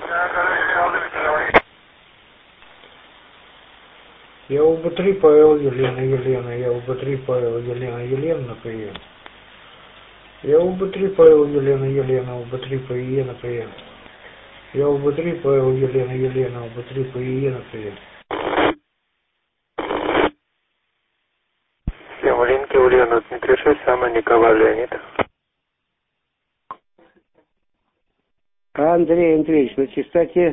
Я УБ-3 Павел Елена, я УБ-3 Павел Елена на прием. Я УБ-3 Павел Елена, УБ-3 по ИЕ на прием. Я УБ-3 Павел Елена, УБ-3 по ИЕ на прием. Линки Ульяна Дмитрий 6, самый Николай Леонид. Андрей Андреевич, на частоте?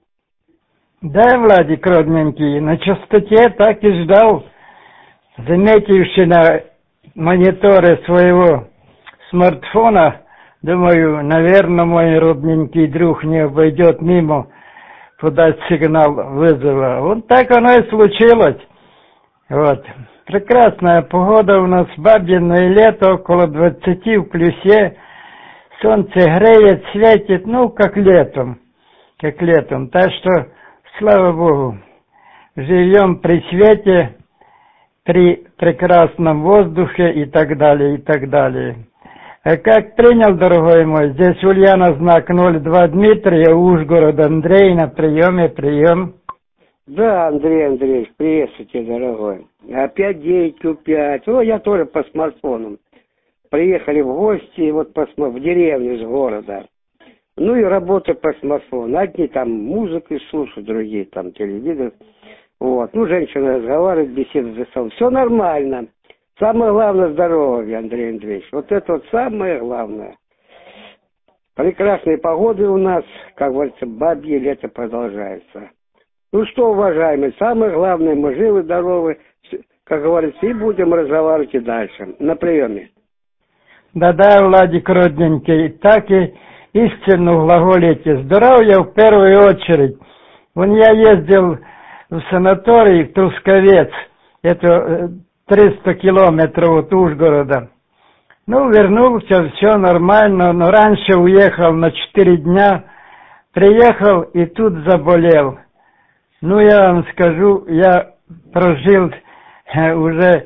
Да, Владик, родненький, на частоте так и ждал, заметивши на мониторе своего смартфона, думаю, наверное, мой родненький друг не обойдет мимо подать сигнал вызова. Вот так оно и случилось. Вот. Прекрасная погода у нас, бабьиное лето, около 20 в плюсе. Солнце греет, светит, ну, как летом. Так что, слава Богу, живем при свете, при прекрасном воздухе и так далее. А как принял, дорогой мой, здесь Ульяна, знак 02 Дмитрия, Ужгород, Андрей, на прием. Да, Андрей Андреевич, приветствую тебя, дорогой. Опять 9Q5. О, я тоже по смартфонам. Приехали в гости вот в деревню из города. Ну и работа по смартфону. Одни там музыку слушают, другие там телевизор. Вот. Ну, женщина разговаривает, беседует за столом. Все нормально. Самое главное здоровье, Андрей Андреевич. Вот это вот самое главное. Прекрасные погоды у нас, как говорится, бабье лето продолжается. Ну что, уважаемые, самое главное, мы живы, здоровы, как говорится, и будем разговаривать и дальше. На приеме. Да, Владик, родненький, так и истину глаголите. Здоровье в первую очередь. Вон я ездил в санаторий в Трусковец, это 300 километров от Ужгорода. Ну, вернулся, все нормально, но раньше уехал на 4 дня, приехал и тут заболел. Ну, я вам скажу, я прожил уже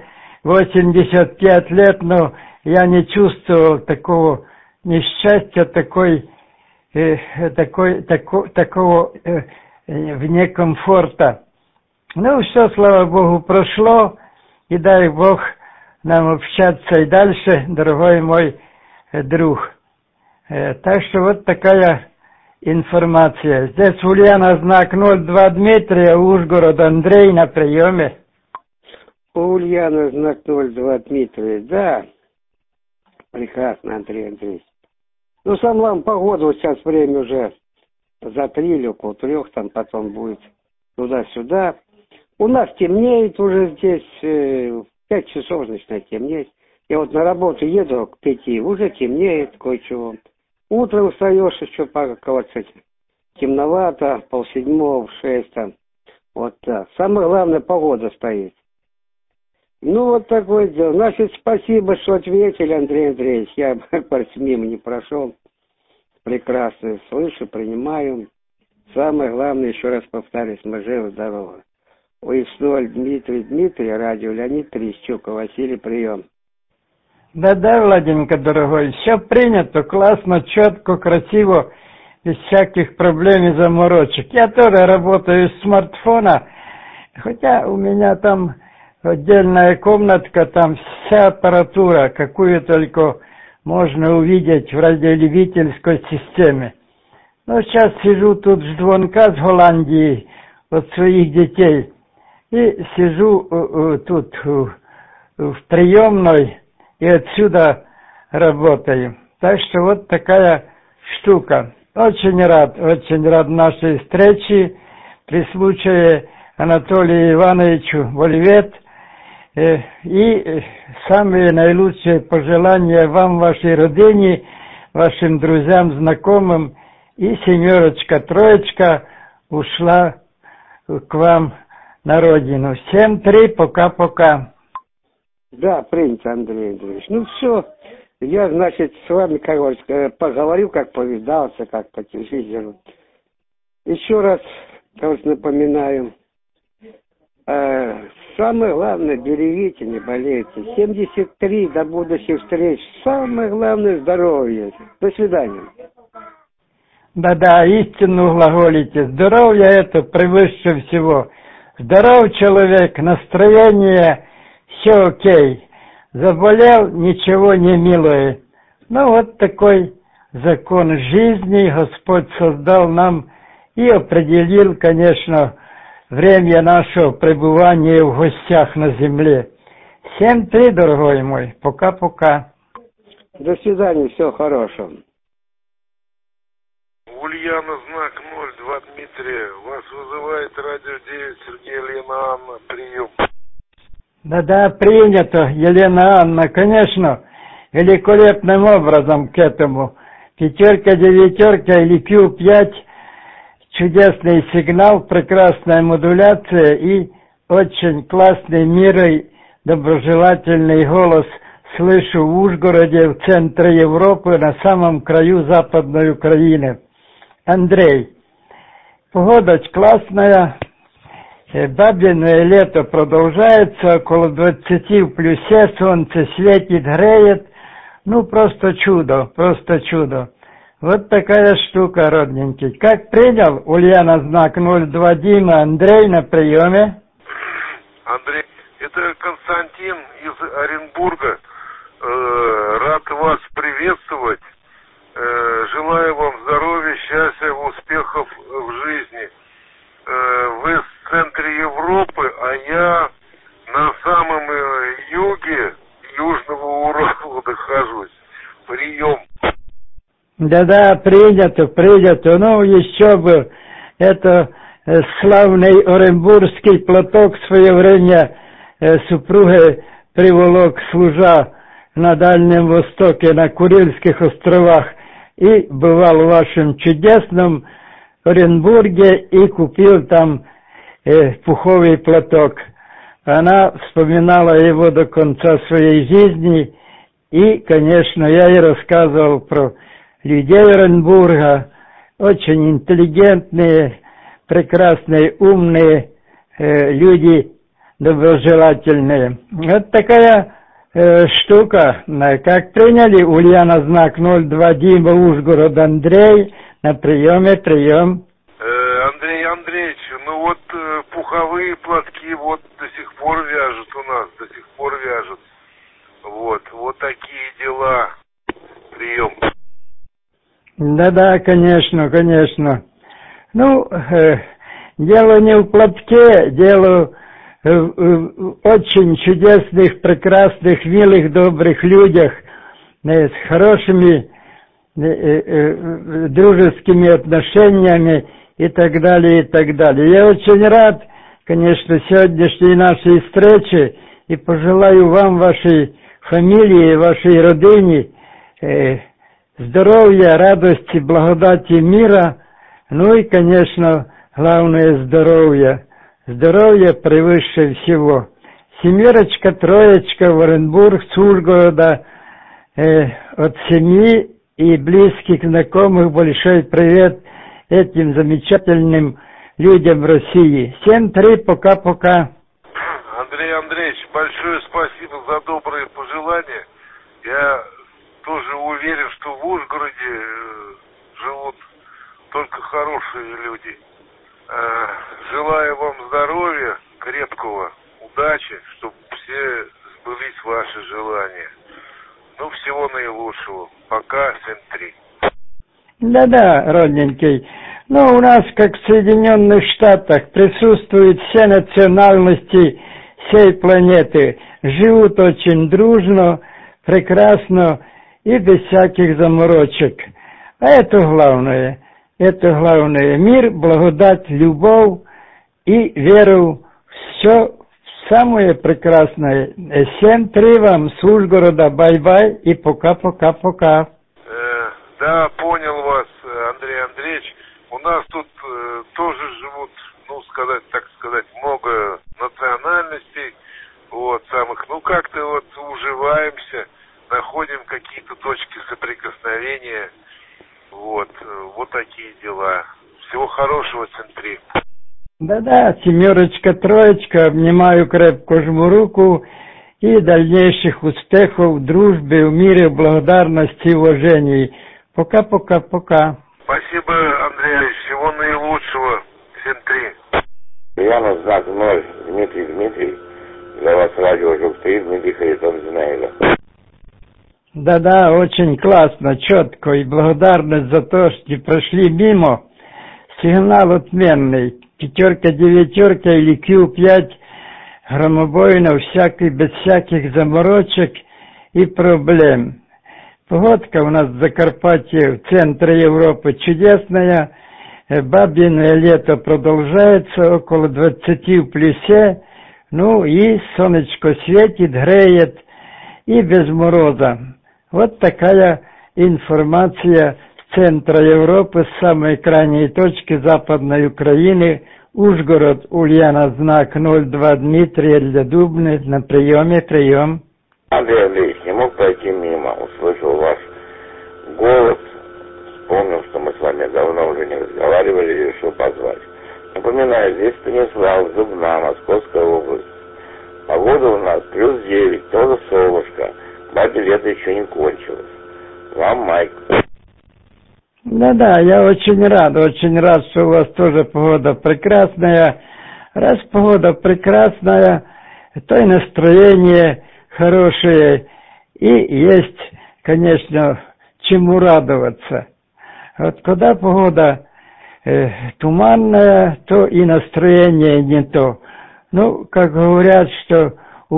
85 лет, но я не чувствовал такого несчастья, такого вне комфорта. Ну, все, слава Богу, прошло, и дай Бог нам общаться и дальше, дорогой мой друг. Так что вот такая информация. Здесь Ульяна, знак 02 Дмитрия, Ужгород, Андрей на приеме. Ульяна, знак 02 Дмитрия, да. Прекрасно, Андрей Андреевич. Ну, сам главное, погода, вот сейчас время уже за 3 или около 3, там потом будет туда-сюда. У нас темнеет уже здесь, в 5 часов начинает темнеть. Я вот на работу еду к 5, уже темнеет кое-чего. Утром встаешь еще, как говорится, темновато, 6:30, в 6 там. Вот так. Самое главное, погода стоит. Ну, вот такое дело. Значит, спасибо, что ответили, Андрей Андреевич. Я, кажется, мимо не прошел. Прекрасно слышу, принимаю. Самое главное, еще раз повторюсь, мы живы, здоровы. Уясноль Дмитрий, радио Леонид, Трещука, Василий, прием. Да, Владимир, дорогой, все принято, классно, четко, красиво, без всяких проблем и заморочек. Я тоже работаю с смартфона, хотя у меня там отдельная комнатка, там вся аппаратура, какую только можно увидеть в радиолюбительской системе. Но сейчас сижу тут, жду звонка с Голландии от своих детей, и сижу тут в приемной, и отсюда работаю. Так что вот такая штука. Очень рад нашей встрече. При случае Анатолию Ивановичу Вольвет. И самые наилучшие пожелания вам, вашей родине, вашим друзьям, знакомым. И 7, 3 ушла к вам на родину. Всем 3, пока-пока. Да, принято, Андрей Андреевич. Ну все, я, значит, с вами, как говорится, поговорю, как повидался, как по телевизору. Еще раз, как говорится, напоминаю, самое главное, берегите, не болейте. 73, до будущих встреч. Самое главное, здоровье. До свидания. Да-да, истину глаголите. Здоровье это превыше всего. Здоров человек, настроение, все окей. Заболел, ничего не милое. Ну вот такой закон жизни Господь создал нам и определил, конечно, время нашего пребывания в гостях на земле. 7-3, дорогой мой. Пока-пока. До свидания, всего хорошего. Ульяна, знак 02, Дмитрия. Вас вызывает радио 9, Сергей, Елена Анна. Прием. Да-да, принято, Елена Анна, конечно, великолепным образом к этому. 5, 9 или Q5, чудесный сигнал, прекрасная модуляция и очень классный, мирный, доброжелательный голос слышу в Ужгороде, в центре Европы, на самом краю Западной Украины. Андрей, погода классная, бабиное лето продолжается, около 20 в плюсе, солнце светит, греет, ну просто чудо, просто чудо. Вот такая штука, родненький. Как принял Ульяна, знак 02, Дима, Андрей на приеме? Андрей, это Константин из Оренбурга. Рад вас приветствовать. Желаю вам здоровья, счастья, успехов в жизни. Вы в центре Европы, а я на самом юге Южного Урала нахожусь. Прием. Да-да, принято, принято. Ну, еще бы, это славный Оренбургский платок в свое время супруга приволок, служа на Дальнем Востоке, на Курильских островах, и бывал в вашем чудесном Оренбурге и купил там пуховый платок. Она вспоминала его до конца своей жизни, и, конечно, я ей рассказывал про людей Оренбурга, очень интеллигентные, прекрасные, умные люди, доброжелательные. Вот такая штука. Как приняли, Ульяна, знак 02, Дима, Ужгород, Андрей, на приеме, прием. Андрей Андреевич, ну вот пуховые платки вот до сих пор вяжут у нас, до сих пор вяжут. Вот такие дела. Прием. Да-да, конечно, конечно. Ну, дело не в платке, дело в очень чудесных, прекрасных, милых, добрых людях, с хорошими дружескими отношениями и так далее, и так далее. Я очень рад, конечно, сегодняшней нашей встрече и пожелаю вам, вашей фамилии, вашей родине здоровья, радости, благодати, мира, ну и, конечно, главное здоровье. Здоровье превыше всего. 7, 3 в Оренбург с Ужгорода, от семьи и близких знакомых большой привет этим замечательным людям России. 7-3, пока-пока. Андрей Андреевич, большое спасибо за добрые пожелания. Я тоже уверен, что в Ужгороде живут только хорошие люди. Желаю вам здоровья, крепкого, удачи, чтобы все сбылись ваши желания. Ну, всего наилучшего. Пока, 7-3. Да-да, родненький. Ну, у нас, как в Соединенных Штатах, присутствуют все национальности всей планеты. Живут очень дружно, прекрасно и без всяких заморочек. А это главное. Это главное. Мир, благодать, любовь и веру. Все самое прекрасное. 7-3 вам с Ужгорода. Бай-бай и пока-пока-пока. Да, понял вас, Андрей Андреевич. У нас тут тоже живут, ну, так сказать, много национальностей, вот, самых, ну, как-то вот уживаемся, находим какие-то точки соприкосновения. Вот такие дела. Всего хорошего, 7-3. Да-да, 7, 3, обнимаю, крепко жму руку и дальнейших успехов в дружбе, в мире, благодарности и уважении. Пока-пока-пока. Спасибо, Андрей. Всего наилучшего. 7-3. Ульянов, знак 0. Дмитрий. Для вас радио Жук-3, Дмитрий Харитон Зинаида. Да-да, очень классно, четко, и благодарность за то, что прошли мимо. Сигнал отменный. 5-9 или Q5 громобойно, без всяких заморочек и проблем. Погодка у нас в Закарпатье, в центре Европы, чудесная. Бабьиное лето продолжается, около 20 в плюсе. Ну и солнышко светит, греет, и без мороза. Вот такая информация с центра Европы, с самой крайней точки Западной Украины. Ужгород, Ульяна, знак 02, Дмитрий для Дубны, на приеме, прием. Андрей Андреевич, не мог пройти мимо, услышал ваш голос, вспомнил, что мы с вами давно уже не разговаривали и решил позвать. Напоминаю, здесь Станислав, Зубна, Московская область. Погода у нас +9, тоже солнышко. Бабе лето еще не кончилось. Вам Майк. Да-да, я очень рад, что у вас тоже погода прекрасная. Раз погода прекрасная, то и настроение хорошее, и есть, конечно, чему радоваться. Вот когда погода туманная, то и настроение не то. Ну, как говорят, что у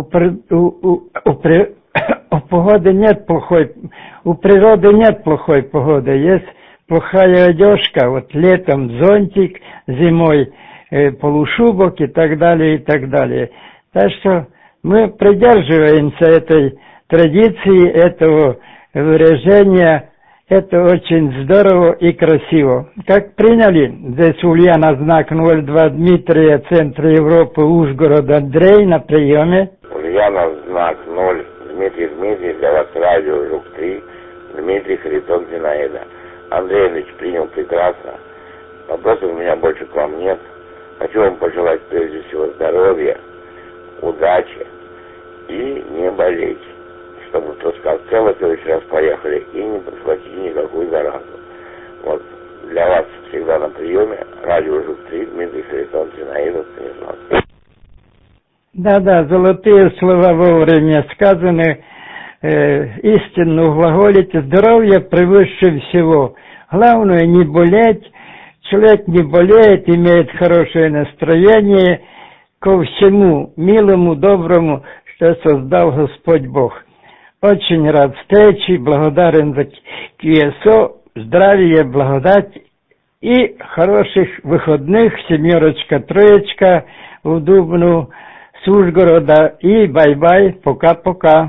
погоды нет плохой, у природы нет плохой погоды, есть плохая одежка, вот летом зонтик, зимой полушубок и так далее, и так далее. Так что мы придерживаемся этой традиции, этого выражения. Это очень здорово и красиво. Как приняли, здесь Ульяна, знак 02, Дмитрия, центр Европы, Ужгород, Андрей на приеме. Ульяна, знак 0, Дмитрий, для вас радио Жук-3, Дмитрий Харитон Зинаида. Андрей Ильич принял прекрасно. Вопросов у меня больше к вам нет. Хочу вам пожелать прежде всего здоровья, удачи и не болеть. Чтобы, кто сказал, целый следующий раз поехали и не подхватили никакую заразу. Вот, для вас всегда на приеме радио Жук-3, Дмитрий Харитон Зинаида, Станислав. Да-да, золотые слова вовремя сказаны, истинно глаголите, здоровье превыше всего. Главное не болеть, человек не болеет, имеет хорошее настроение ко всему милому, доброму, что создал Господь Бог. Очень рад встрече, благодарен за QSO, здравия, благодать и хороших выходных, 7-3 в Дубну, с Ужгорода и бай-бай, пока-пока.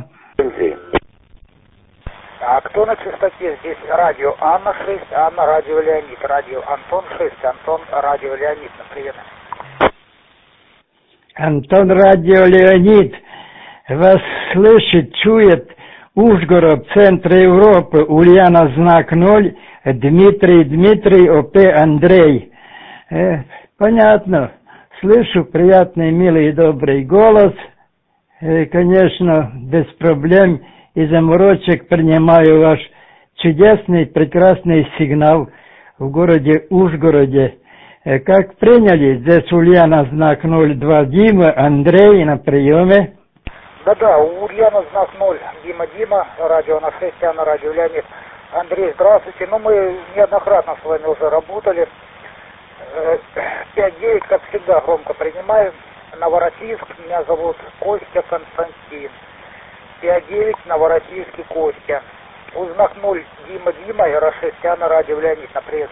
А кто на частоте? Здесь радио Анна 6, Анна, радио Леонид, радио Антон 6, Антон, радио Леонид, привет. Антон, радио Леонид, вас слышит, чует Ужгород, центр Европы, Ульяна, знак 0, Дмитрий, ОП Андрей. Понятно, слышу приятный, милый и добрый голос. Конечно, без проблем и заморочек принимаю ваш чудесный, прекрасный сигнал в городе Ужгороде. Как приняли, здесь Ульяна, знак 02, Дима, Андрей на приеме. Да-да, у Ульяна знак 0, Дима, радио на 6, Анна, радио Леонид. Андрей, здравствуйте. Ну, мы неоднократно с вами уже работали. 5-9, как всегда, громко принимаем. Новороссийск, меня зовут Костя Константин. 5-9, Новороссийский, Костя. У знак 0, Дима, и РА-6, Анна, радио Леонид, на привет.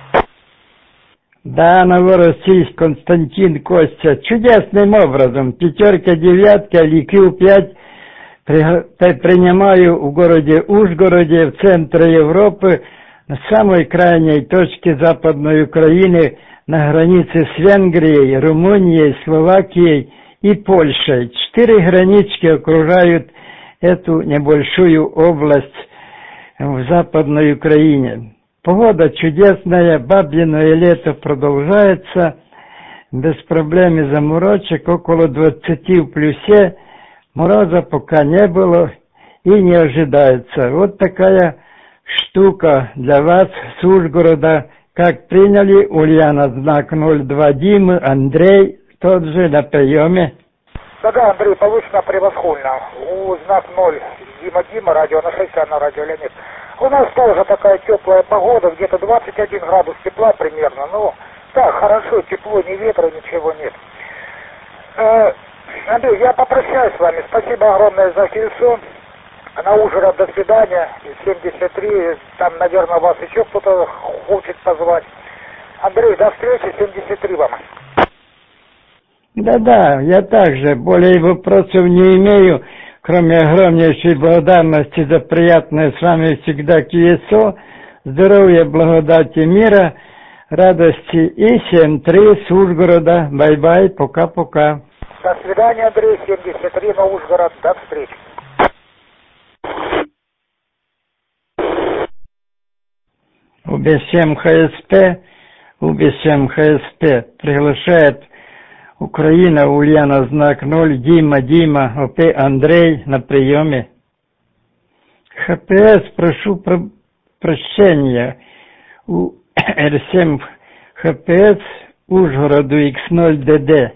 Да, Новороссийск, Константин, Костя. Чудесным образом. 5-9 или Q5 принимаю в городе Ужгороде, в центре Европы, на самой крайней точке Западной Украины, на границе с Венгрией, Румынией, Словакией и Польшей. 4 гранички окружают эту небольшую область в Западной Украине. Погода чудесная, бабьиное лето продолжается, без проблем и заморочек, около 20 в плюсе, мороза пока не было и не ожидается. Вот такая штука для вас с Ужгорода. Как приняли, Ульяна, знак 02 Димы, Андрей, тот же на приеме. Да, Андрей, получено превосходно. У знак 0 Дима, радио на 6, на радио Леонид. У нас тоже такая теплая погода, где-то 21 градус тепла примерно. Ну, так, хорошо, тепло, ни ветра, ничего нет. Андрей, я попрощаюсь с вами. Спасибо огромное за Херсон. На Ужгород до свидания. 73, там, наверное, вас еще кто-то хочет позвать. Андрей, до встречи, 73 вам. Да, я также более вопросов не имею, кроме огромнейшей благодарности за приятное с вами всегда КСО, здоровья, благодати, мира, радости и 7-3 с Ужгорода. Бай-бай, пока-пока. До свидания, Андрей, 73 на Ужгород, до встречи. УБ7 ХСП приглашает Украина, Ульяна, знак 0, Дима, ОП Андрей на приеме. ХПС, прошу прощения, у Р7 ХПС Ужгороду X0ДД.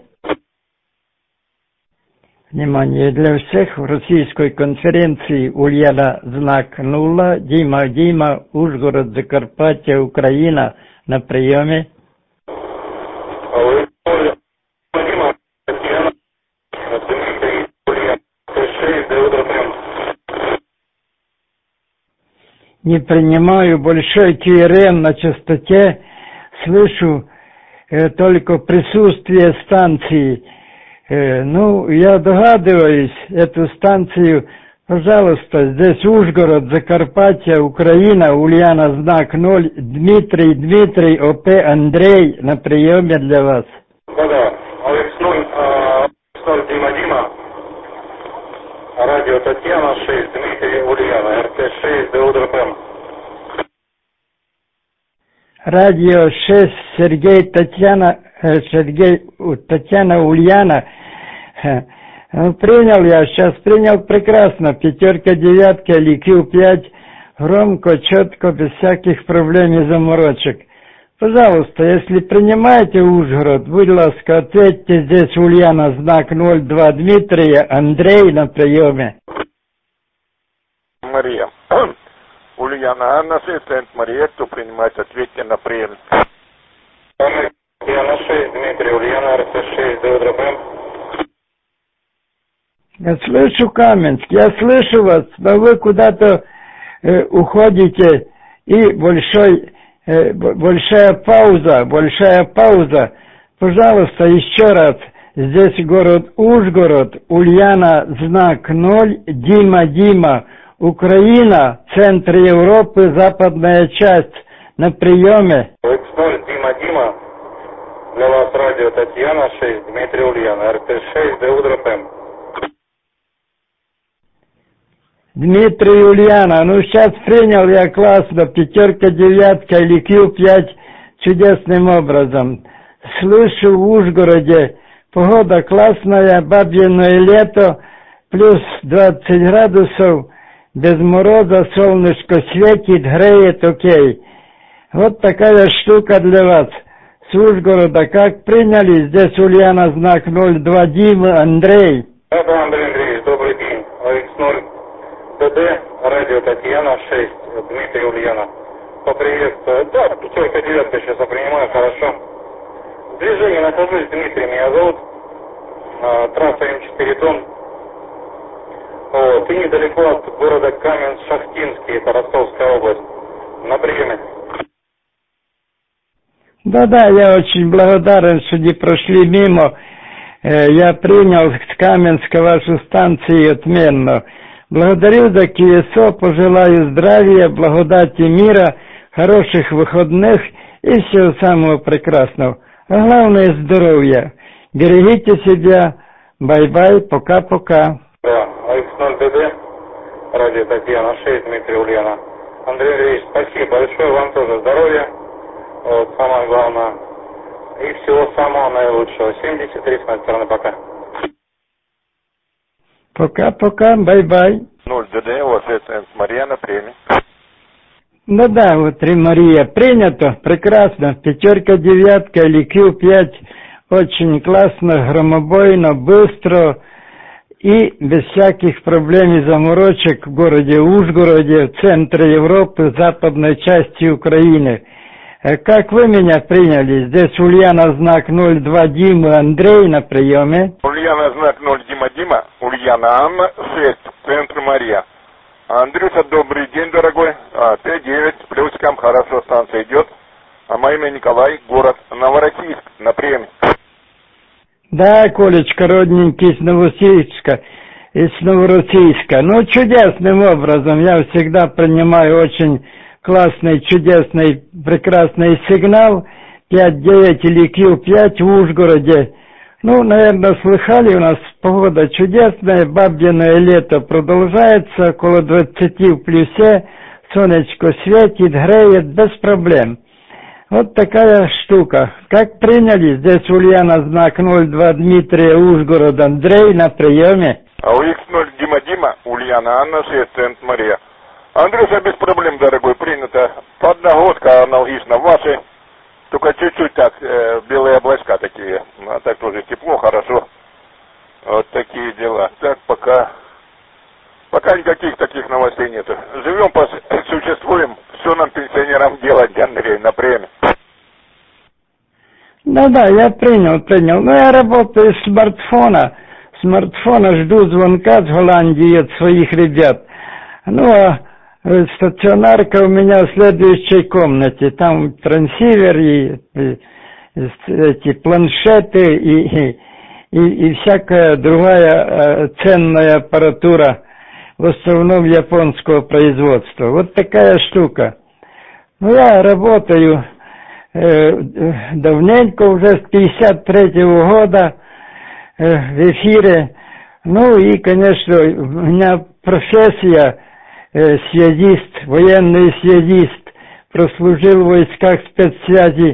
Внимание, для всех в российской конференции Ульяна, знак 0, Дима, Ужгород, Закарпаття, Украина на приеме. Не принимаю большой КРМ на частоте, слышу только присутствие станции. Я догадываюсь, эту станцию, пожалуйста, здесь Ужгород, Закарпаття, Украина, Ульяна, знак 0, Дмитрий, ОП Андрей на приеме для вас. Да, X0 Дима, радио Татьяна 6, Дмитрий, Ульяна, РТ6, ДУДРПМ. Радио 6, Татьяна, Ульяна. Принял прекрасно, 5, 9 или Q5, громко, четко, без всяких проблем и заморочек. Пожалуйста, если принимаете Ужгород, будь ласка, ответьте, здесь Ульяна, знак 02 Дмитрия, Андрей на приеме. Мария. Ульяна, Анна, ассистент Мария, кто принимает, ответьте на прием. Ульяна 6, Дмитрий, Ульяна, РТ6, ДУДРПМ. Я слышу, Каменск, я слышу вас, но вы куда-то уходите, и большая пауза. Пожалуйста, еще раз, здесь город Ужгород, Ульяна, знак 0, Дима, Украина, центр Европы, западная часть, на приеме. X0 Дима, для вас радио Татьяна 6, Дмитрий, Ульяна, РТ6, ДУДРПМ. Дмитрий, Ульяна, сейчас принял я классно, 5, 9 или Q5 чудесным образом. Слышу в Ужгороде, погода классная, бабьиное лето, плюс 20 градусов, без мороза, солнышко светит, греет, окей. Вот такая штука для вас. С Ужгорода как приняли, здесь Ульяна, знак 02 Дима, Андрей. Это Андрей Андреевич, добрый день. X0 ДД, радио Татьяна 6, Дмитрий, Ульяна. Поприветствую. Да, 5, 9 сейчас я принимаю, хорошо. В движении нахожусь, Дмитрий меня зовут. Трасса М4 Дон. И недалеко от города Каменск-Шахтинский, это Ростовская область. На приеме. Да, я очень благодарен, что не прошли мимо. Я принял с Каменска вашу станцию отменно. Благодарю за КСО, пожелаю здравия, благодати мира, хороших выходных и всего самого прекрасного. А главное здоровья. Берегите себя. Бай-бай, пока-пока. Да, X0 ДД, радио Татьяна 6, Дмитрий, Ульяна. Андрей Андреевич, спасибо большое, вам тоже здоровья. Самое главное. И всего самого наилучшего. 73 с моей стороны, пока. Пока-пока, бай-бай. 0 ДД, у вас Мария на приеме. Да, вот 3 Мария принято, прекрасно. 5, 9 или Q5 очень классно, громобойно, быстро и без всяких проблем и заморочек в городе Ужгороде, в центре Европы, в западной части Украины. Как вы меня приняли? Здесь Ульяна, знак 02, Дима, Андрей на приеме. Ульяна, знак 0, Дима, Ульяна, Анна, 6, центр Мария. Андрюша, добрый день, дорогой. 5-9, с плюсиком, хорошо, станция идет. А мое имя Николай, город Новороссийск, на приеме. Да, Колечка, родненький, из Новороссийска. Ну, чудесным образом. Я всегда принимаю очень классный, чудесный, прекрасный сигнал. 5-9 или Q5 в Ужгороде. Ну, наверное, слыхали, у нас погода чудесная, бабьиное лето продолжается, около 20 в плюсе, солнечко светит, греет, без проблем. Вот такая штука. Как приняли? Здесь Ульяна, знак 02, Дмитрия, Ужгород, Андрей на приеме. А у X0 Дима, Ульяна, Анна, 6, центр Мария. Андрюша, без проблем, дорогой, принято. Подногодка аналогично вашей. Только чуть-чуть так, белые облачка такие. А так тоже тепло, хорошо. Вот такие дела. Так, пока никаких таких новостей нету. Живем, существуем. Все нам, пенсионерам, делать, Андрей, на приеме. Да, я принял. Но я работаю с смартфона. Жду звонка с Голландии от своих ребят. Ну, а стационарка у меня в следующей комнате. Там трансивер и эти планшеты и всякая другая ценная аппаратура, в основном японского производства. Вот такая штука. Ну, я работаю давненько, уже с 53-го года в эфире. Ну и, конечно, у меня профессия связист, военный связист, прослужил в войсках спецсвязи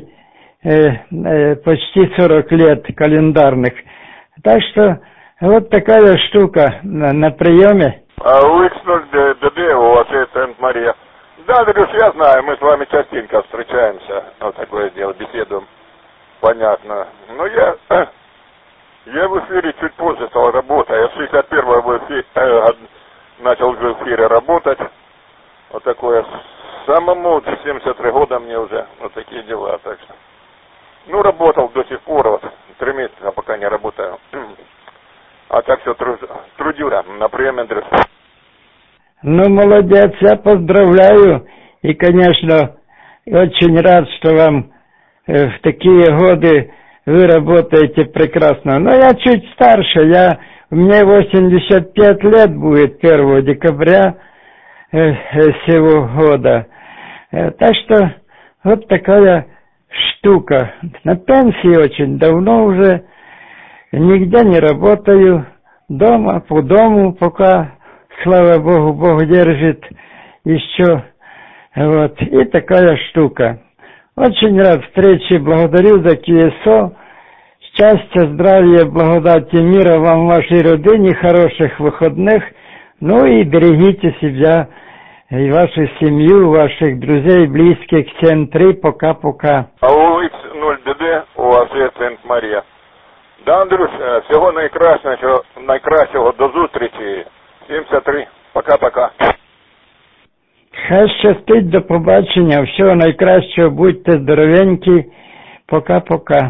почти 40 лет календарных. Так что вот такая штука на приеме. А у X0DD у вас это Мария. Да, Андрюш, я знаю, мы с вами частенько встречаемся, вот такое дело, беседуем. Понятно. Но я в эфире чуть позже стал работать. Я с 61-го начал в эфире работать. Вот такое. Самому 73 года мне уже. Вот такие дела. Так что. Ну, работал до сих пор. Вот 3 месяца пока не работаю. А так все трудюра. На приеме, Андрюш. Ну, молодец, я поздравляю. И, конечно, очень рад, что вам в такие годы вы работаете прекрасно. Но я чуть старше, мне 85 лет будет 1 декабря сего года. Так что вот такая штука. На пенсии очень давно уже, нигде не работаю, дома, по дому пока, слава Богу, Бог держит еще. Вот, и такая штука. Очень рад встрече, благодарю за КСО. Счастья, здравия, благодати, мира вам, вашей родине, хороших выходных. Ну и берегите себя и вашу семью, ваших друзей, близких. Всем 3, пока-пока. А у X0DD у вас є Сент Марія. Да, Андрюш, всього найкращого, до зустрічі. 73, пока-пока. Хай щастить, до побачення, всього найкращого, будьте здоровенькі, пока-пока.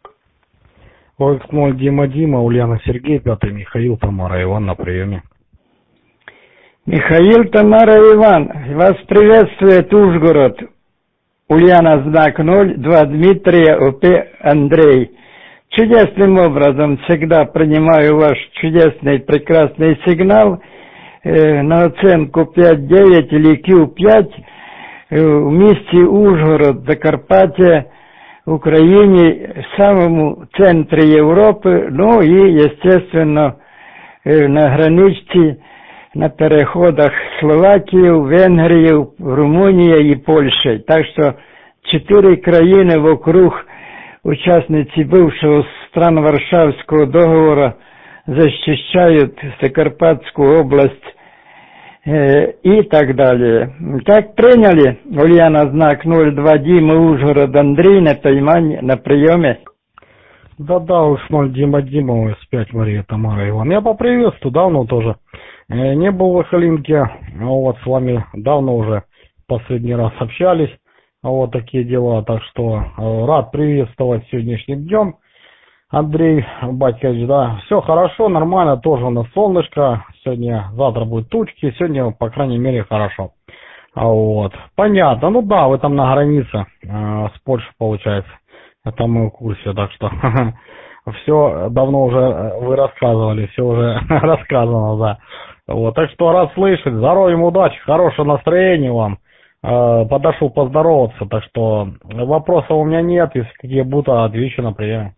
OX0 Дима, Ульяна, Сергей, 5, Михаил, Тамара, Иван на приеме. Михаил, Тамара, Иван, вас приветствует Ужгород. Ульяна, знак 0, 2, Дмитрия, ОП, Андрей. Чудесным образом всегда принимаю ваш чудесный, прекрасный сигнал на оценку 5-9 или Q5 в месте Ужгород, Закарпаття, Украине, в самом центре Европы, ну и, естественно, на границе, на переходах Словакию, Венгрию, Румынию и Польшей. Так что 4 країни вокруг участницы бывшего стран Варшавского договора защищают Закарпатскую область и так далее. Как приняли, Ульяна, знак 02, Дима, Ужгород, Андрей на приеме? Да, уж 0 Дима, С5 Мария Тамара Иван. Я поприветствую, давно тоже не был в Ахалинке, вот с вами давно уже последний раз общались, вот такие дела, так что рад приветствовать сегодняшним днем. Андрей Батькович, да, все хорошо, нормально, тоже у нас солнышко, сегодня, завтра будут тучки, сегодня, по крайней мере, хорошо. Вот, понятно, ну да, вы там на границе с Польшей, получается, это мы в курсе, так что все давно уже вы рассказывали, все уже рассказано, да. Вот, так что рад слышать, здоровья, удачи, хорошего настроения вам. Подошел поздороваться, так что вопросов у меня нет, если какие будут, отвечу на приеме.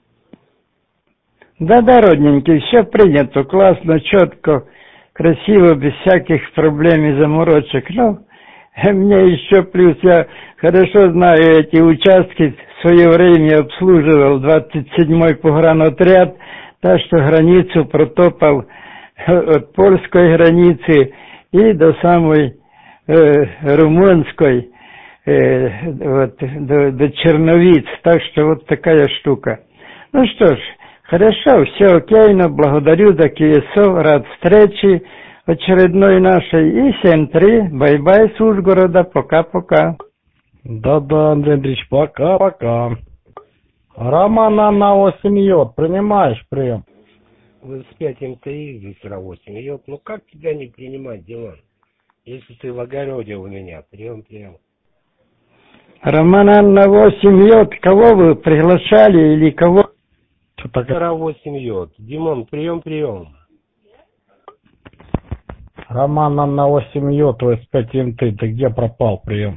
Да, родненький, все принято, классно, четко, красиво, без всяких проблем и заморочек. Ну, мне еще плюс, я хорошо знаю эти участки, в свое время обслуживал 27-й погранотряд, так что границу протопал от польской границы и до самой румынской, вот, до Черновиц, так что вот такая штука. Ну что ж, хорошо, все окейно, благодарю за КСО, рад встрече очередной нашей. И 7-3, бай-бай с Ужгорода, пока-пока. Да, Андрей Андреевич, пока-пока. Роман Анна 8 йод, принимаешь прием? Вы с 5 МТИ здесь 8 йод, ну как тебя не принимать, Диман? Если ты в огороде у меня, прием. Роман Анна 8 йод, кого вы приглашали или кого? Что-то 8 йод. Димон, прием. Роман Анна 8 йод, ОС5 МТ, ты где пропал прием?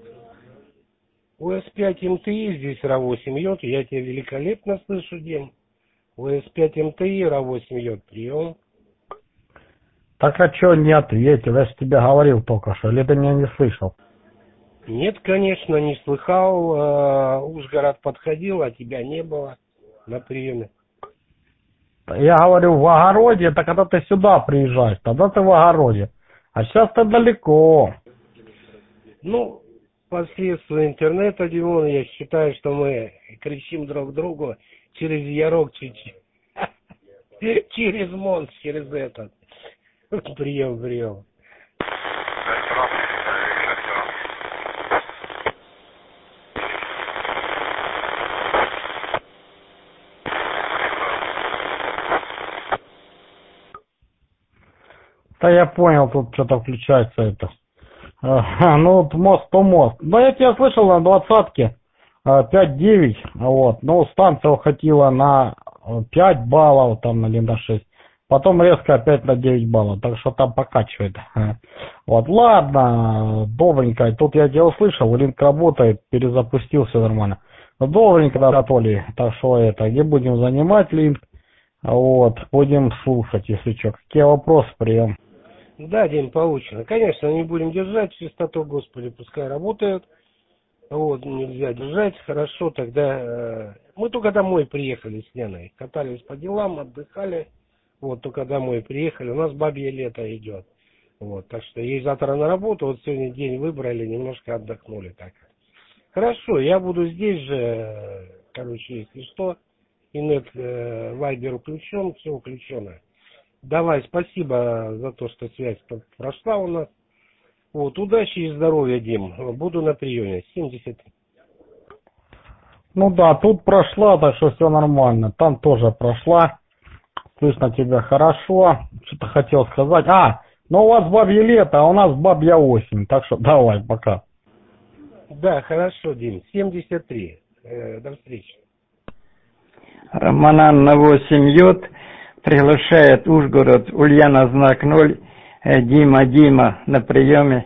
ОС5 МТИ здесь 8 йод, я тебя великолепно слышу, Дим. ОС5 МТИ 8 йод, прием. Так а что не ответил? Я же тебе говорил только что, или ты меня не слышал? Нет, конечно, не слыхал. Ужгород подходил, а тебя не было на приеме. Я говорю, в огороде, это когда ты сюда приезжаешь, тогда ты в огороде. А сейчас ты далеко. Ну, посредством интернета, Димон, я считаю, что мы кричим друг другу через Ярок, через мост, через этот. Прием. Да я понял, тут что-то включается это. Ну, вот мост то мост. Да я тебя слышал на 20-ке, 5-9, вот. Ну, станция уходила на 5 баллов, там, или на 6. Потом резко опять на 9 баллов, так что там покачивает. Вот, ладно, добренько. Тут я тебя услышал, линк работает, перезапустил, все нормально. Добренько, да, Анатолий. Так что это, не будем занимать линк. Вот, будем слушать, если что. Какие вопросы, прием? Да, Дим, получено. Конечно, не будем держать частоту, Господи, пускай работает. Вот, нельзя держать. Хорошо, тогда мы только домой приехали с Леной. Катались по делам, отдыхали. Вот, только домой приехали. У нас бабье лето идет. Вот, так что ей завтра на работу. Вот сегодня день выбрали, немножко отдохнули так. Хорошо, я буду здесь же, короче, если что. Инет, вайбер включен, все включено. Давай, спасибо за то, что связь прошла у нас. Вот, удачи и здоровья, Дим. Буду на приеме. 70. Ну да, тут прошла, так что все нормально. Там тоже прошла. Слышно тебя хорошо. Что-то хотел сказать. Ну у вас бабье лето, а у нас бабья осень. Так что давай, пока. Да, хорошо, Дим. 73. До встречи. Роман Анна 8 йод приглашает Ужгород, Ульяна знак 0, Дима на приеме.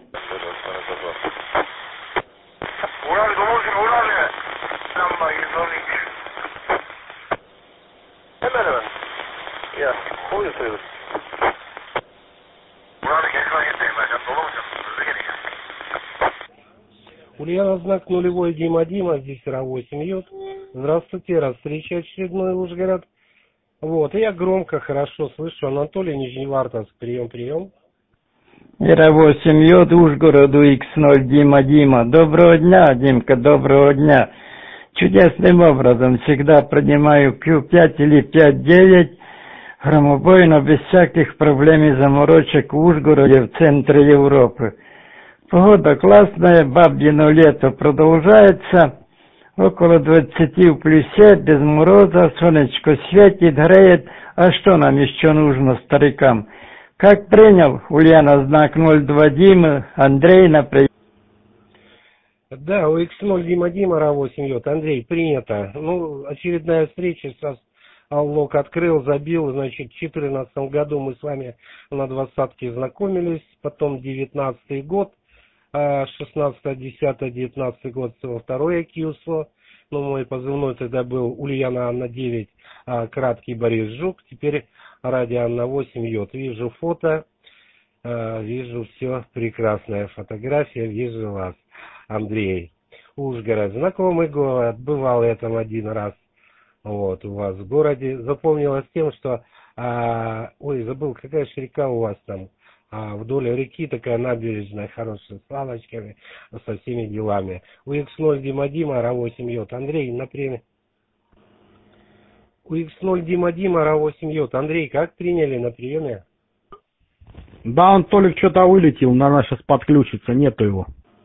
Ульяна знак 0, Дима, здесь 8 йод. Здравствуйте, рад встречать очередной Ужгород. Вот, и я громко, хорошо слышу. Анатолий Нижневартовск, прием. Ира 8 йод, Ужгороду X0, Дима. Доброго дня, Димка, доброго дня. Чудесным образом всегда принимаю Q5 или 5-9 громобойно, без всяких проблем и заморочек в Ужгороде, в центре Европы. Погода классная, бабьино лето продолжается, около 20 в плюсе, без мороза, солнечко светит, греет. А что нам еще нужно, старикам? Как принял Ульяна знак 02 Димы, Андрей, например? Да, у X0 Дима РА-8 йод. Андрей, принято. Ну, очередная встреча, сейчас Аллок открыл, забил, значит, в 2014 году мы с вами на 20-ке знакомились, потом 19-й год, 16, 10, 19 год во второе КИУСО, ну, мой позывной тогда был Ульяна Анна 9, краткий Борис Жук, теперь Радио Анна 8 йод. Вижу фото, вижу все, прекрасная фотография, вижу вас, Андрей. Ужгород, знакомый город, бывал я там один раз, вот, у вас в городе. Запомнилось тем, что, ой, забыл, какая же река у вас там, вдоль реки такая набережная, хорошая, с лавочками, со всеми делами. У X0 Дима РА-8 йод. Андрей, на премии. У X0 Дима РА-8 йод. Андрей, как приняли на приеме? Да, он Толик что-то вылетел, наверное, сейчас подключится, нету его.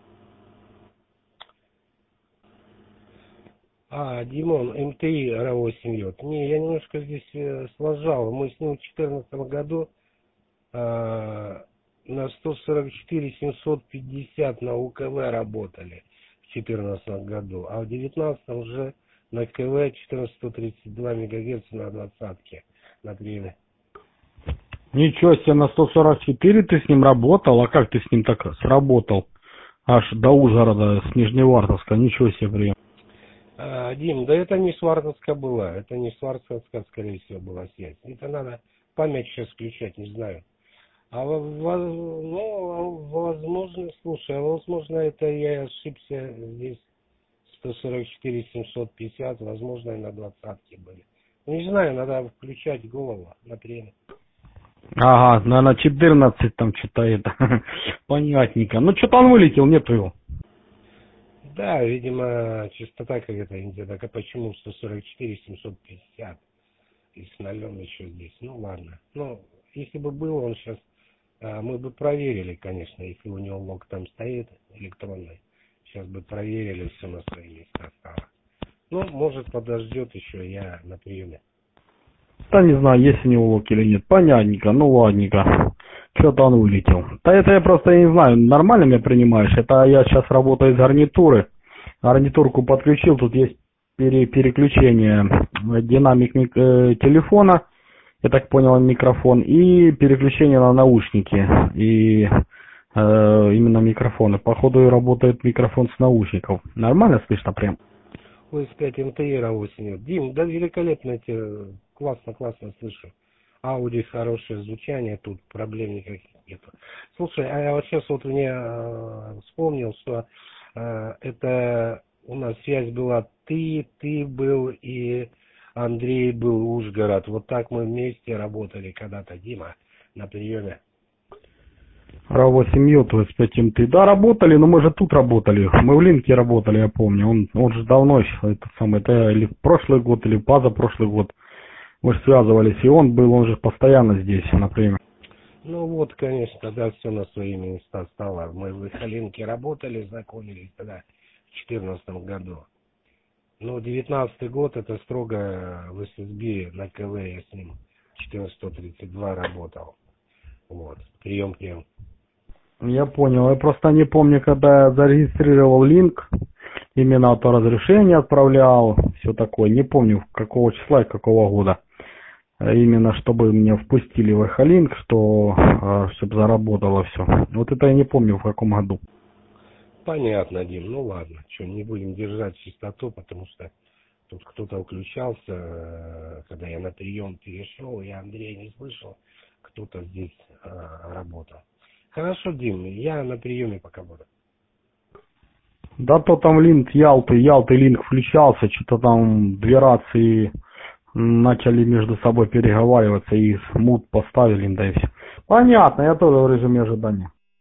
Димон, МТИ РА-8 йод. Не, я немножко здесь сложал. Мы с ним в 2014 году на 144 750 на УКВ работали в 2014 году, а в 2019 уже на КВ 1432 МГц на 20-ке на приеме. Ничего себе, на 144 ты с ним работал? А как ты с ним так сработал? Аж до Ужгорода, с Нижневартовска, ничего себе прием. Дим, да это не Свартовска была, это не Свартовска, скорее всего, была связь. Это надо память сейчас включать, не знаю. Возможно, слушай, возможно, это я ошибся здесь 144 750, возможно, и на 20-ке были. Не знаю, надо включать голову на приеме. Ага, наверное, 14 там что-то это. Понятненько. Ну, что-то он вылетел, нету его. Да, видимо, частота какая-то где-то. Почему 144 750? И с нолем еще здесь. Ну, ладно. Ну, если бы был он сейчас, мы бы проверили, конечно, если у него лог там стоит электронный. Сейчас бы проверили, все на свои места стало. Ну, может, подождет еще, я на приеме. Да не знаю, есть у него лог или нет. Понятненько, ну ладненько. Что-то он вылетел. Да это я просто не знаю, нормально меня принимаешь? Это я сейчас работаю из гарнитуры. Гарнитурку подключил, тут есть переключение, динамик телефона, я так понял, микрофон, и переключение на наушники. И именно микрофоны. Походу работает микрофон с наушников. Нормально слышно прям? Ой, 5 МТИ РА-8. Дим, да великолепно тебе, классно слышу. Аудио, хорошее звучание, тут проблем никаких нету. Слушай, а я вот сейчас вот мне вспомнил, что это у нас связь была ты был и Андрей был Ужгород. Вот так мы вместе работали когда-то, Дима, на приеме. РА-8 йод, S5 МТ. Да, работали, но мы же тут работали. Мы в Линке работали, я помню. Он же давно еще, это или в прошлый год, или позапрошлый год. Мы же связывались, и он же постоянно здесь, например. Ну вот, конечно, тогда все на свои места стало. Мы в Линке работали, знакомились тогда в 2014 году. Ну, 19 год это строго в ССБ на КВ я с ним 1432 работал. Вот, прием. Я понял, я просто не помню, когда я зарегистрировал линк, именно то разрешение отправлял, все такое. Не помню, какого числа и какого года. Именно чтобы меня впустили в Эхолинк, чтобы заработало все. Вот это я не помню, в каком году. Понятно, Дим, ну ладно, что, не будем держать чистоту, потому что тут кто-то включался, когда я на прием перешел, я Андрея не слышал, кто-то здесь работал. Хорошо, Дим, я на приеме пока буду. Да то там линк Ялты линк включался, что-то там две рации начали между собой переговариваться и мут поставили, да и все. Понятно, я тоже в режиме ожидания.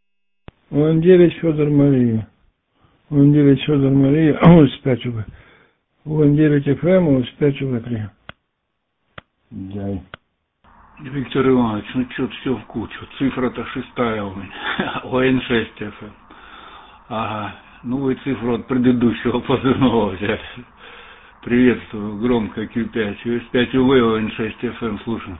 УН9 Федор Мария. УН9 Федор Мария, УС5 УВ. УН9 ФМ, УС5 УВ3. Дай. Виктор Иванович, ну что-то все в кучу. Цифра-то 6-я у меня. ОН6 ФМ. Ага. Ну вы цифру от предыдущего позывного взяли. Приветствую. Громко Q5. УС5 УВ, ОН6 ФМ. Слушаю.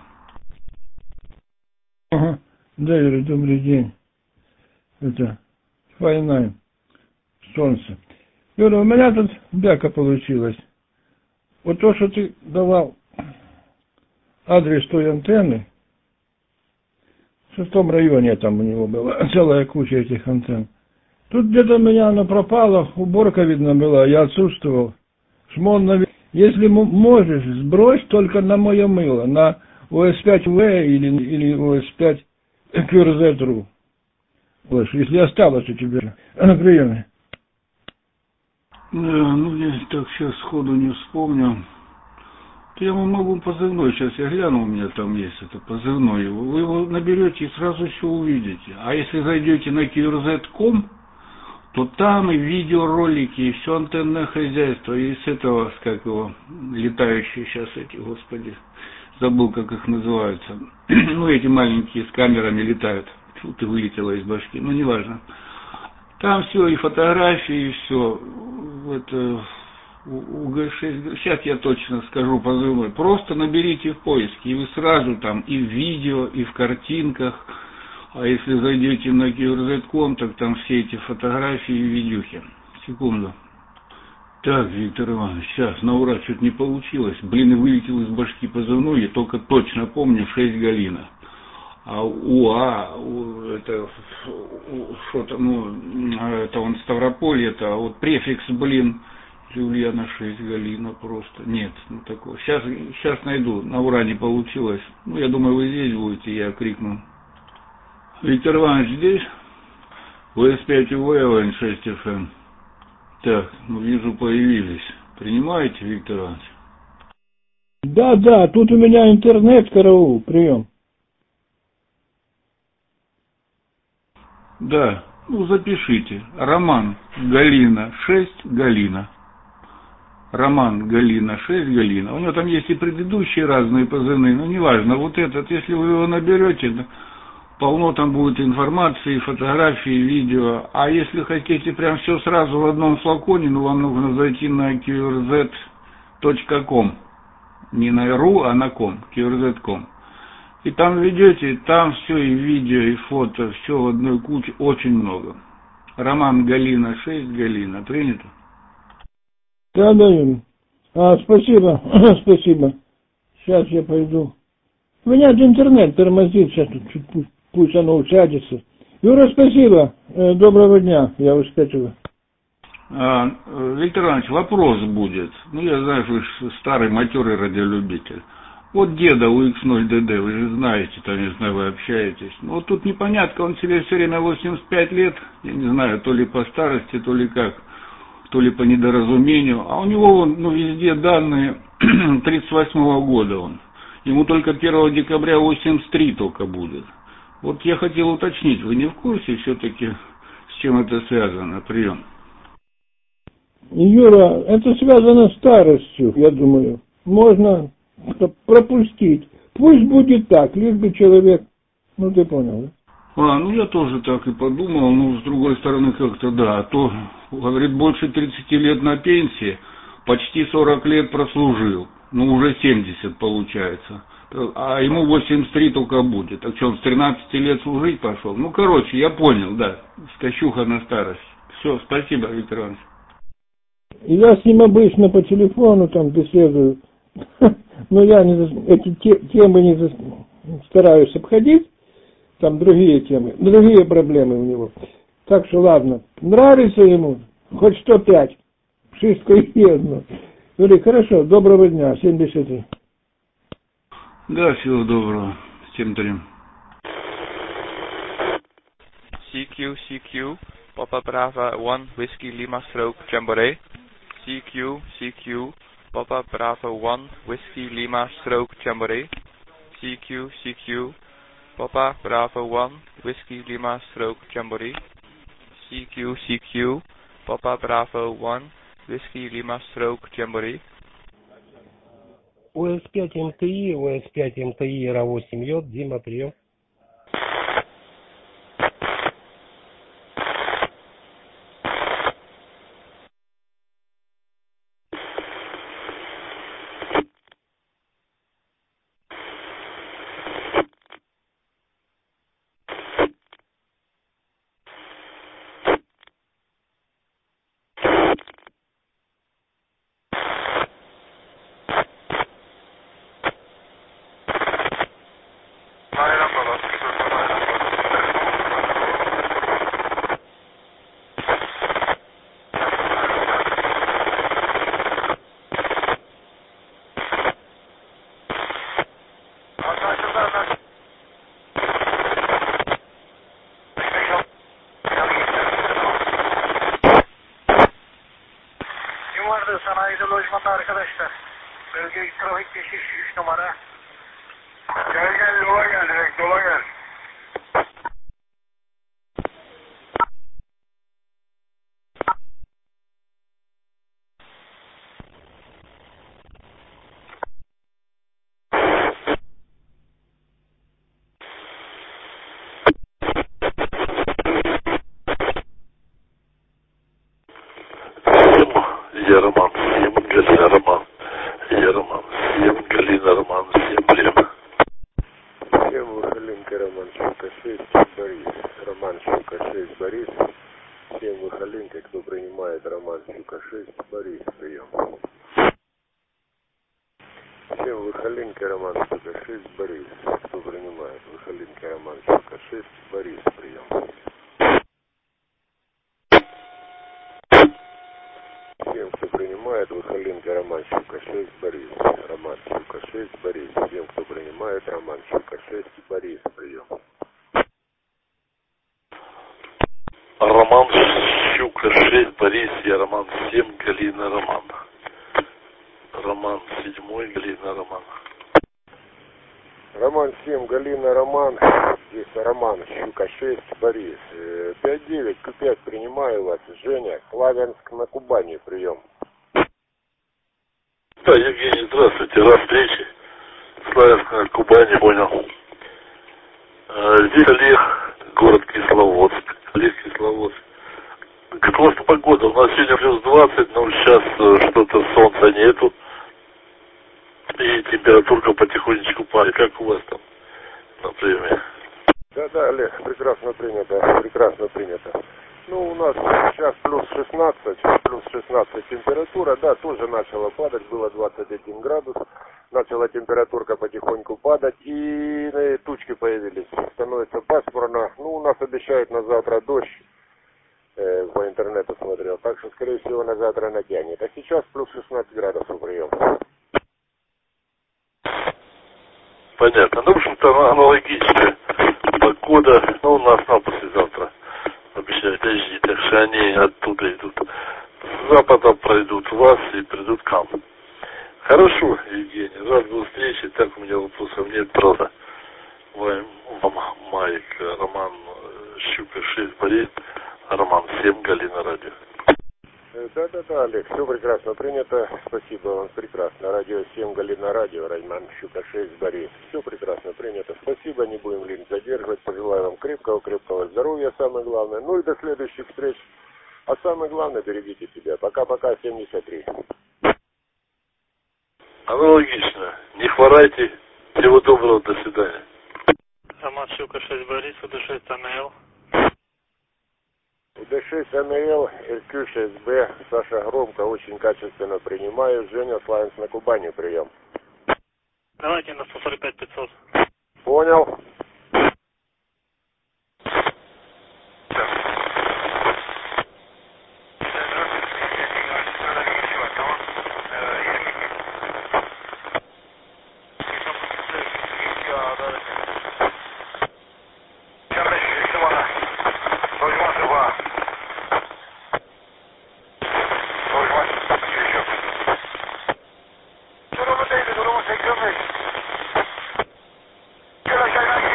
Ага. Да, Юрий, добрый день. Это Файнайн. Солнце. Юра, у меня тут бяка получилась. Вот то, что ты давал адрес той антенны, в 6-м районе там у него была целая куча этих антенн. Тут где-то у меня оно пропало, уборка, видно, была, я отсутствовал. Шмон, если можешь, сбрось только на мое мыло, на ОС5В или ОС5 QRZ.ru. Если осталось у тебя на приеме. Да, ну я так сейчас сходу не вспомню. Я вам могу позывной, сейчас я гляну, у меня там есть это позывной его. Вы его наберете и сразу все увидите. А если зайдете на QRZ.com, то там и видеоролики, и все антенное хозяйство, и с этого, как его, летающие сейчас эти, господи, забыл, как их называются. Ну, эти маленькие с камерами летают. Тут и вылетело из башки, ну, неважно. Там все, и фотографии, и все. Это УГ6, сейчас я точно скажу позывной. Просто наберите в поиске, и вы сразу там и в видео, и в картинках. А если зайдете на QRZ.com, так там все эти фотографии и видюхи. Секунду. Так, Виктор Иванович, сейчас, на ура, что-то не получилось. Блин, и вылетел из башки позывной, я только точно помню 6 Галина. А это что-то, ну, это он Ставрополье, это вот префикс, блин, Юлиана 6 Галина просто. Нет, ну такого. Сейчас найду, на ура не получилось. Ну, я думаю, вы здесь будете, я крикну. Виктор Иванович здесь? УС5 УВ, ОН6 ФМ. Так, ну вижу, появились. Принимаете, Виктор Иванович? Да, тут у меня интернет, караул, прием. Да, ну запишите. Роман Галина 6 Галина. Роман Галина 6 Галина. У него там есть и предыдущие разные позывные, но неважно. Вот этот, если вы его наберете, полно там будет информации, фотографии, видео. А если хотите прям все сразу в одном флаконе, ну вам нужно зайти на qrz.com. Не на ру, а на ком, qrz.com. И там ведете, там все и видео, и фото, все в одной куче, очень много. Роман Галина 6 Галина. Принято? Да, Юрий. Спасибо, спасибо. Сейчас я пойду. У меня интернет тормозит, сейчас чуть пусть оно усядется. Юра, спасибо. Доброго дня. Я успел. Виктор Иванович, вопрос будет. Ну, я знаю, что вы старый, матерый радиолюбитель. Вот деда UX0DD, вы же знаете, там, не знаю, вы общаетесь. Ну, вот тут непонятно, он себе все время 85 лет, я не знаю, то ли по старости, то ли как, то ли по недоразумению. А у него, ну, везде данные 38-го года он. Ему только 1 декабря 83 только будет. Вот я хотел уточнить, вы не в курсе все-таки, с чем это связано, прием? Юра, это связано с старостью, я думаю. Можно пропустить. Пусть будет так, лишь бы человек, ну ты понял, да? Ну я тоже так и подумал, но с другой стороны как-то да, а то, говорит, больше 30 лет на пенсии, почти 40 лет прослужил, ну уже 70 получается. А ему 83 только будет. Так что он с 13 лет служить пошел? Ну, короче, я понял, да. Скачуха на старость. Все, спасибо, Виктор Иванович. Я с ним обычно по телефону там беседую. Но я эти темы не стараюсь обходить. Там другие темы, другие проблемы у него. Так что ладно. Нравится ему? Хоть 105. Wszystko jedno. Юрий, хорошо. Доброго дня. 73. Да, всего доброго. 7-3. CQ, Papa Brava 1, Whiskey Lima Stroke Jamboree. CQ, Papa Brava 1, Whiskey Lima Stroke Jamboree. CQ, Papa Brava 1, Whiskey Lima Stroke Jamboree. CQ, CQ, Papa Bravo 1, Whiskey Lima Stroke Jamboree. ОС-5 МТИ, ОС-5 МТИ, РА-8 Йод, Дима, прием. Sanayide lojmanda arkadaşlar. Bölge trafik geçiş 3 numara. Gel yola gel direkt yola gel. Роман, 7 Галина, Роман. Я Роман, 7 Галина, Роман, 7 прием. 7 Выхоленко, Роман, Щука, 6, Борис. Роман, Щука, 6, Борис. 7 Выхоленко, кто принимает, Роман, Щука, 6, Борис, прием. 7 Выхоленко, Роман, Щука, 6, Борис. Кто принимает, Выхоленко, Роман, Щука, 6, Борис, прием. 7, кто принимает, Выхоленко, Роман, Щука, 6, Борис. Роман, Щука, 6, Борис. 7, кто принимает, Роман, Щука, 6, Борис, прием. Роман, Щука, 6, Борис. Я Роман, 7 Галина, Роман. Роман, 7 Галина, Роман. Роман, 7, Галина, Роман. Здесь Роман, Щука, 6, Борис. 5-9, Q5, принимаю вас. Женя, Славянск на Кубани, прием. Да, Евгений, здравствуйте. Рад встрече. Славянск на Кубани, понял. Здесь Олег, город Кисловодск. Олег, Кисловодск. Как у вас погода? У нас сегодня плюс 20, но сейчас что-то солнца нету. И температурка потихонечку падает. Как у вас там, например? Да, Олег, прекрасно принято, прекрасно принято. Ну, у нас сейчас плюс 16 температура, да, тоже начала падать, было 21 градус, начала температурка потихоньку падать, и тучки появились, становится пасмурно, ну, у нас обещают на завтра дождь, по интернету смотрел, так что, скорее всего, на завтра натянет, а сейчас плюс 16 градусов прием. Понятно, ну, в общем-то, аналогичная погода, ну, у нас на послезавтра. Обещают дожди, так что они оттуда идут. С запада пройдут вас и придут к нам. Хорошо, Евгений, рад был встрече. Так, у меня вопросов нет, правда. Вам Марик, Роман, Щука, 6, Борис, Роман, 7, Галина, радио. Да, Олег, все прекрасно принято. Спасибо вам, прекрасно. Радио 7, Галина, радио, Роман, Щука, 6, Борис. Все прекрасно принято. Спасибо, не будем лень задерживать. Пожелаю вам крепкого здоровья, самое главное. Ну и до следующих встреч. А самое главное, берегите себя. Пока-пока, 73. Аналогично. Не хворайте. Всего доброго, до свидания. Роман, Щука, 6, Борис, УД-6 АНЛ. УД-6 АНЛ, РК-6Б, Саша громко, очень качественно принимаю. Женя, Славянск на Кубани, прием. Давайте на 145-500. Понял. Durumu 85.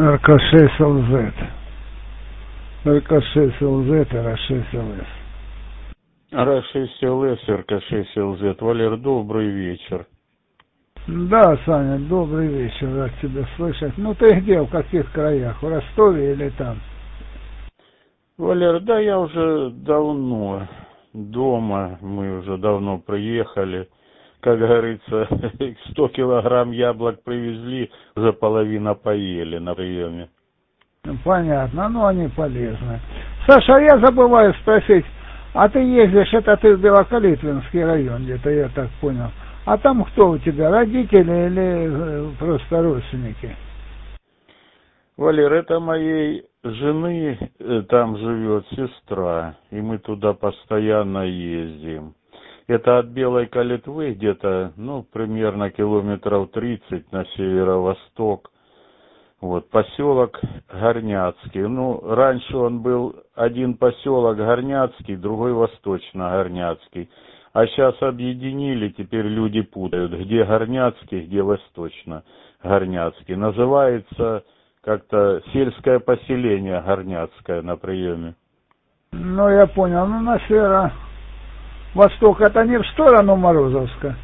РК-6ЛЗ. РК-6ЛЗ, РК-6ЛС. РК-6ЛС, РК-6ЛЗ. Валер, добрый вечер. Да, Саня, добрый вечер, рад тебя слышать. Ну ты где, в каких краях? В Ростове или там? Валер, да я уже давно дома, мы уже давно приехали. Как говорится, 100 килограмм яблок привезли, уже половина поели на приеме. Понятно, ну они полезны. Саша, я забываю спросить, а ты ездишь, это ты в Белокалитвинский район где-то, я так понял. А там кто у тебя, родители или просто родственники? Валер, это моей жены, там живет сестра, и мы туда постоянно ездим. Это от Белой Калитвы где-то, ну, примерно километров 30 на северо-восток. Вот, поселок Горняцкий. Ну, раньше он был один поселок Горняцкий, другой Восточно-Горняцкий. А сейчас объединили, теперь люди путают, где Горняцкий, где Восточно-Горняцкий. Называется как-то сельское поселение Горняцкое на приеме. Ну, я понял. Ну, на северо-восток, это не в сторону Морозовска?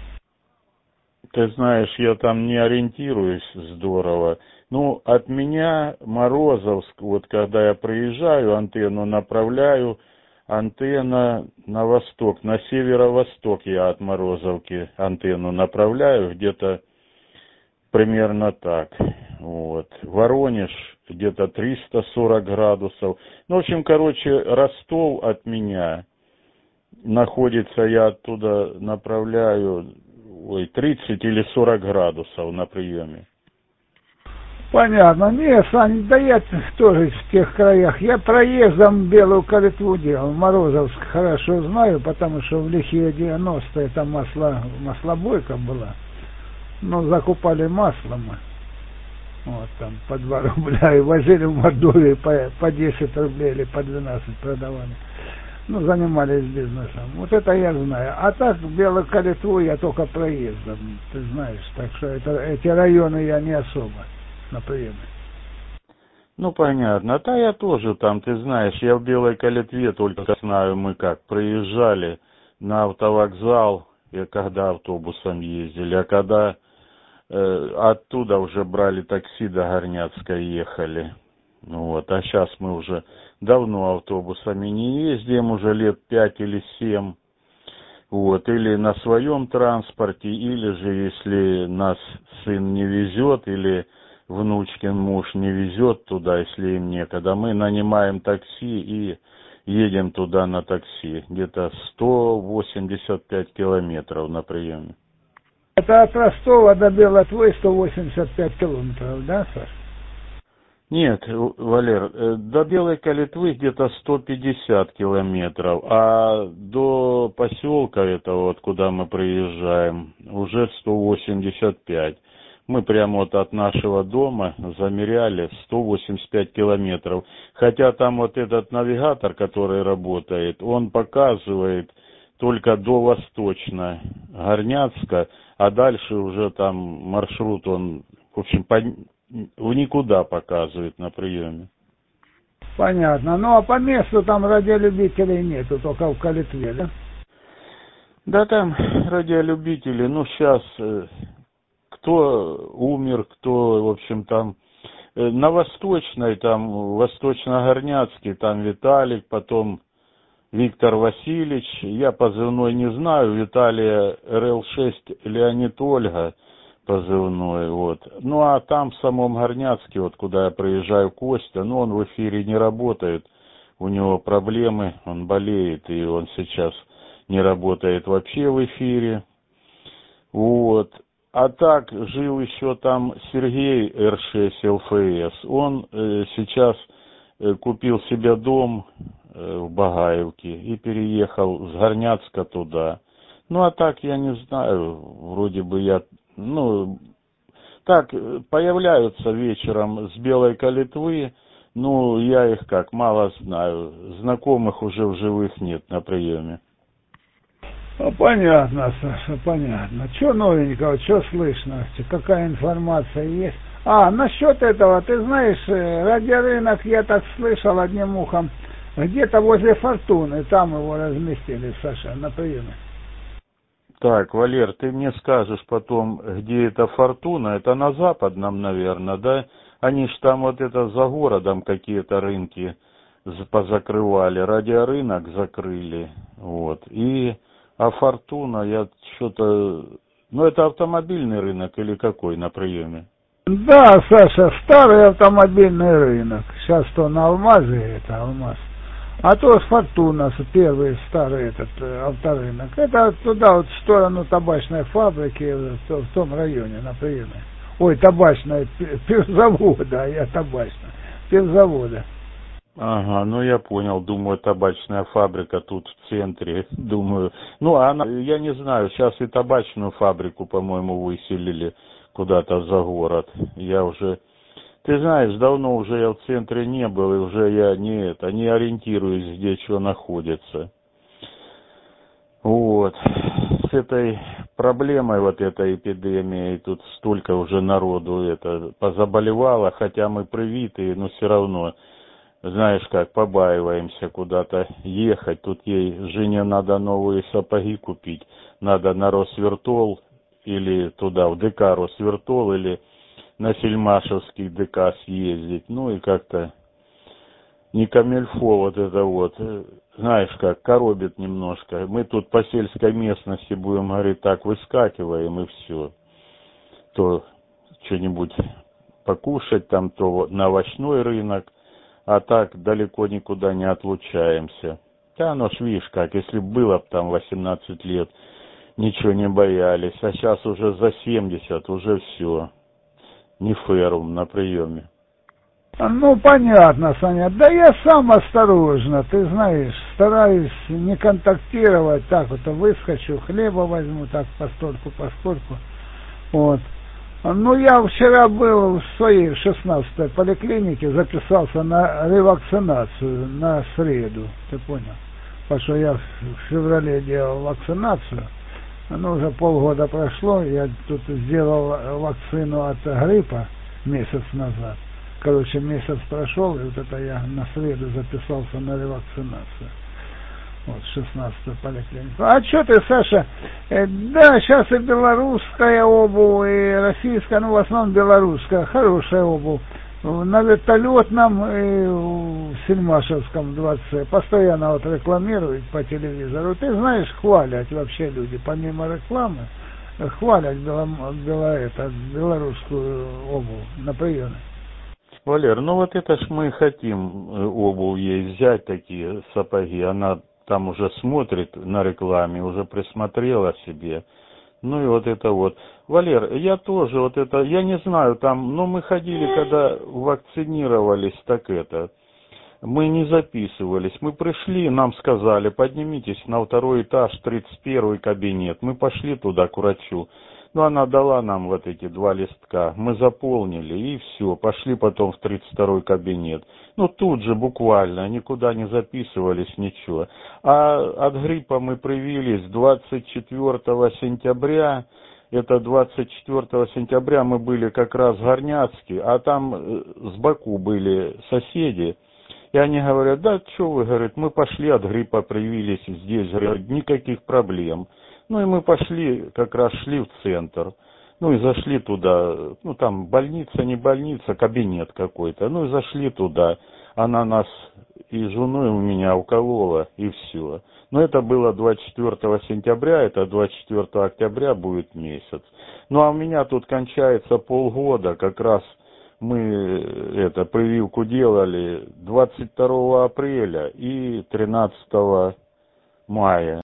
Ты знаешь, я там не ориентируюсь здорово. Ну, от меня Морозовск, вот когда я приезжаю, антенну направляю, антенна на восток, на северо-восток я от Морозовки антенну направляю, где-то примерно так. Вот. Воронеж где-то 340 градусов. Ну, в общем, короче, Ростов от меня находится, я оттуда направляю 30 или 40 градусов на приеме. Понятно. Не, Сань, да я тоже в тех краях. Я проездом Белую Калитву делал. Морозовск хорошо знаю, потому что в лихие 90-е там маслобойка была. Ну, закупали масло мы. Вот там по 2 рубля и возили в Мордовию по 10 рублей или по 12 продавали. Ну, занимались бизнесом. Вот это я знаю. А так, Белую Калитву я только проездом, ты знаешь. Так что эти районы я не особо на приеме. Ну, понятно. Да я тоже там, ты знаешь, я в Белой Калитве только знаю, мы как проезжали на автовокзал, и когда автобусом ездили, а когда оттуда уже брали такси до Горняцка и ехали. Вот. А сейчас мы уже давно автобусами не ездим, уже лет 5 или 7. Вот. Или на своем транспорте, или же, если нас сын не везет, или внучкин муж не везет туда, если им некогда, мы нанимаем такси и едем туда на такси. Где-то 185 километров на приеме. Это от Ростова до Белой Калитвы 185 километров, да, Саш? Нет, Валер, до Белой Калитвы где-то 150 километров, а до поселка этого, вот куда мы приезжаем, уже 185. Мы прямо вот от нашего дома замеряли 185 километров. Хотя там вот этот навигатор, который работает, он показывает только до Восточно-Горняцка, а дальше уже там маршрут, он, в общем, в никуда показывает на приеме. Понятно. Ну, а по месту там радиолюбителей нету, только в Калитве, да? Да, там радиолюбители, ну, сейчас кто умер, кто, в общем, там на Восточной, там Восточно-Горняцкий, там Виталик, потом Виктор Васильевич, я позывной не знаю, Виталия РЛ-6 Леонид Ольга позывной, вот. Ну, а там в самом Горняцке, вот куда я приезжаю, Костя, ну, он в эфире не работает, у него проблемы, он болеет, и он сейчас не работает вообще в эфире, вот. А так, жил еще там Сергей Р6 ЛФС, он сейчас купил себе дом в Багаевке и переехал с Горняцка туда. Ну, а так, я не знаю, вроде бы я, ну, так, появляются вечером с Белой Калитвы, ну, я их как, мало знаю, знакомых уже в живых нет на приеме. Ну, понятно, Саша, понятно. Что новенького, что слышно, какая информация есть? Насчет этого, ты знаешь, радиорынок, я так слышал одним ухом, где-то возле Фортуны, там его разместили, Саша, на приеме. Так, Валер, ты мне скажешь потом, где это Фортуна, это на Западном, наверное, да? Они ж там вот это за городом какие-то рынки позакрывали, радиорынок закрыли, вот. А Фортуна, я что-то... Ну, это автомобильный рынок или какой на приеме? Да, Саша, старый автомобильный рынок. Сейчас то на Алмазе, это Алмаз. А то Фортуна, первый старый этот авторынок. Это туда вот в сторону табачной фабрики, в том районе на приеме. Ой, табачная, пивзавода, я табачная, пивзавода. Ага, ну я понял, думаю, табачная фабрика тут в центре, думаю. Ну, она, я не знаю, сейчас и табачную фабрику, по-моему, выселили куда-то за город. Я уже, ты знаешь, давно уже я в центре не был, и уже я не ориентируюсь, где что находится. Вот, с этой проблемой, вот этой эпидемией, тут столько уже народу это позаболевало, хотя мы привитые, но все равно, знаешь как, побаиваемся куда-то ехать. Тут ей жене надо новые сапоги купить, надо на Росвертол или туда, в ДК Росвертол, или на Сельмашевский ДК съездить, ну и как-то не камильфо вот это вот, знаешь как, коробит немножко. Мы тут по сельской местности будем, говорит, так выскакиваем и все. То что-нибудь покушать там, то на овощной рынок, а так далеко никуда не отлучаемся. Да, оно ж видишь как, если было бы там 18 лет, ничего не боялись, а сейчас уже за 70, уже все, не ферум на приеме. Ну, понятно, Саня. Да я сам осторожно, ты знаешь, стараюсь не контактировать, так вот выскочу, хлеба возьму, так постольку. Вот. Ну, я вчера был в своей 16-й поликлинике, записался на ревакцинацию на среду, ты понял? Потому что я в феврале делал вакцинацию, ну, уже полгода прошло, я тут сделал вакцину от гриппа месяц назад. Короче, месяц прошел, и вот это я на среду записался на ревакцинацию. Вот, 16-ю поликлинику. А что ты, Саша? Да, сейчас и белорусская обувь, и российская, ну, в основном белорусская, хорошая обувь. На вертолетном и в Сельмашевском дворце постоянно вот рекламируют по телевизору. Ты знаешь, хвалят вообще люди, помимо рекламы, хвалят белорусскую обувь на приеме. Валер, ну вот это ж мы хотим обувь ей взять, такие сапоги. Она там уже смотрит на рекламе, уже присмотрела себе. Ну и вот это вот. Валер, я тоже вот это, я не знаю, там, ну мы ходили, когда вакцинировались, так это, мы не записывались. Мы пришли, нам сказали, поднимитесь на 2-й этаж, 31-й кабинет. Мы пошли туда к врачу. Ну, она дала нам вот эти 2 листка, мы заполнили, и все, пошли потом в 32-й кабинет. Ну, тут же буквально, никуда не записывались, ничего. А от гриппа мы привились 24 сентября, это 24 сентября мы были как раз в Горняцке, а там с Баку были соседи. И они говорят, да, что вы, говорят, мы пошли от гриппа, привились здесь, говорят, никаких проблем. Ну и мы пошли, как раз шли в центр, ну и зашли туда, ну там больница, не больница, кабинет какой-то, ну и зашли туда, она нас и женой у меня уколола, и все. Но это было 24 сентября, это 24 октября будет месяц. Ну а у меня тут кончается полгода, как раз мы прививку делали 22 апреля и 13 мая.